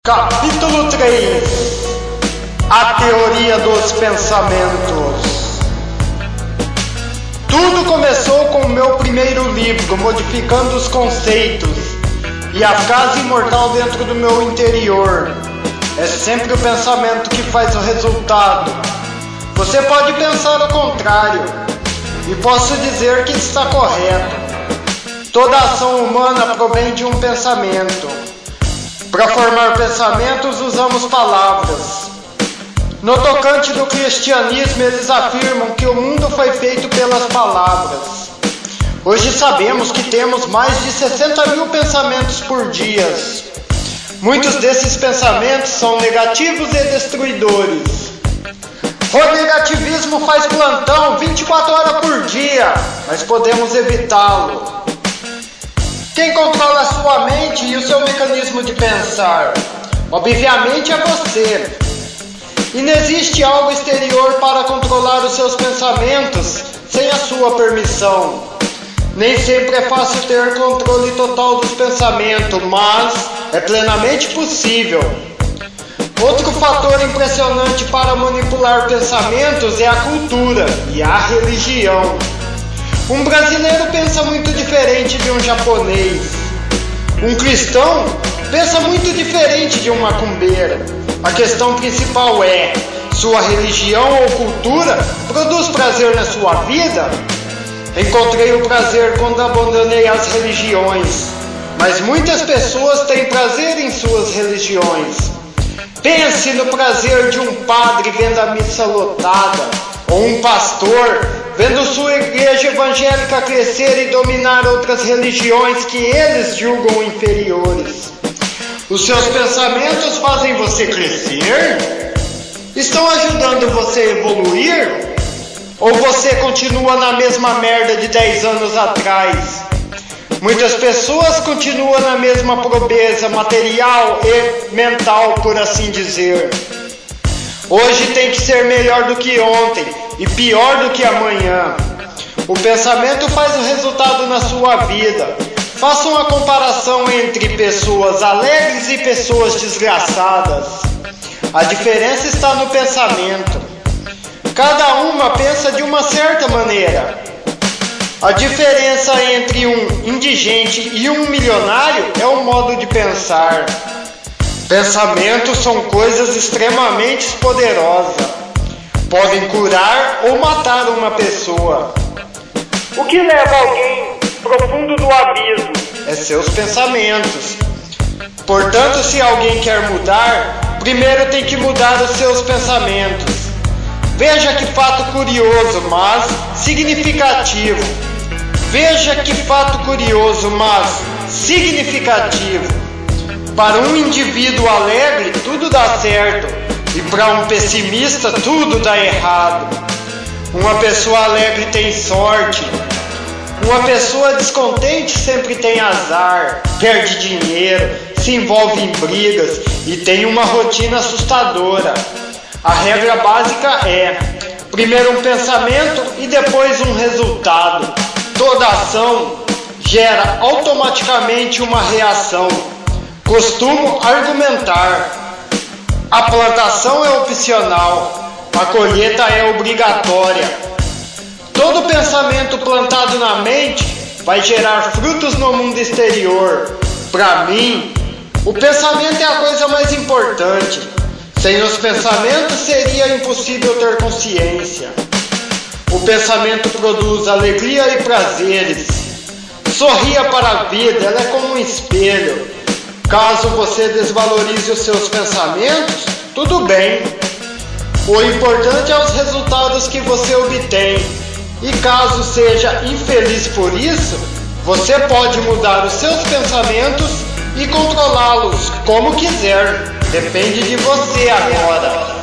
Capítulo 3: A teoria dos pensamentos. Tudo começou com o meu primeiro livro, modificando os conceitos e a frase imortal dentro do meu interior. É sempre o pensamento que faz o resultado. Você pode pensar o contrário, e posso dizer que está correto. Toda ação humana provém de um pensamento. Para formar pensamentos, usamos palavras. No tocante do cristianismo, eles afirmam que o mundo foi feito pelas palavras. Hoje sabemos que temos mais de 60 mil pensamentos por dia. Muitos desses pensamentos são negativos e destruidores. O negativismo faz plantão 24 horas por dia, mas podemos evitá-lo. Quem controla a sua mente e o seu mecanismo de pensar? Obviamente é você. E não existe algo exterior para controlar os seus pensamentos sem a sua permissão. Nem sempre é fácil ter controle total dos pensamentos, mas é plenamente possível. Outro fator impressionante para manipular pensamentos é a cultura e a religião. Um brasileiro pensa muito diferente de um japonês. Um cristão pensa muito diferente de um macumbeiro. A questão principal é: sua religião ou cultura produz prazer na sua vida? Encontrei o prazer quando abandonei as religiões, mas muitas pessoas têm prazer em suas religiões. Pense no prazer de um padre vendo a missa lotada, ou um pastor vendo sua igreja evangélica crescer e dominar outras religiões que eles julgam inferiores. Os seus pensamentos fazem você crescer? Estão ajudando você a evoluir? Ou você continua na mesma merda de 10 anos atrás? Muitas pessoas continuam na mesma pobreza material e mental, por assim dizer. Hoje tem que ser melhor do que ontem e pior do que amanhã. O pensamento faz o resultado na sua vida. Faça uma comparação entre pessoas alegres e pessoas desgraçadas. A diferença está no pensamento. Cada uma pensa de uma certa maneira. A diferença entre um indigente e um milionário é o modo de pensar. Pensamentos são coisas extremamente poderosas. Podem curar ou matar uma pessoa. O que leva alguém profundo do abismo é seus pensamentos. Portanto, se alguém quer mudar, primeiro tem que mudar os seus pensamentos. Veja que fato curioso, mas significativo. Veja que fato curioso, mas significativo. Para um indivíduo alegre, tudo dá certo, e para um pessimista, tudo dá errado. Uma pessoa alegre tem sorte. Uma pessoa descontente sempre tem azar, perde dinheiro, se envolve em brigas e tem uma rotina assustadora. A regra básica é: primeiro um pensamento e depois um resultado. Toda ação gera automaticamente uma reação. Costumo argumentar: a plantação é opcional, a colheita é obrigatória. Todo pensamento plantado na mente vai gerar frutos no mundo exterior. Para mim, o pensamento é a coisa mais importante. Sem os pensamentos seria impossível ter consciência. O pensamento produz alegria e prazeres. Sorria para a vida, ela é como um espelho. Caso você desvalorize os seus pensamentos, tudo bem. O importante é os resultados que você obtém. E caso seja infeliz por isso, você pode mudar os seus pensamentos e controlá-los como quiser. Depende de você agora.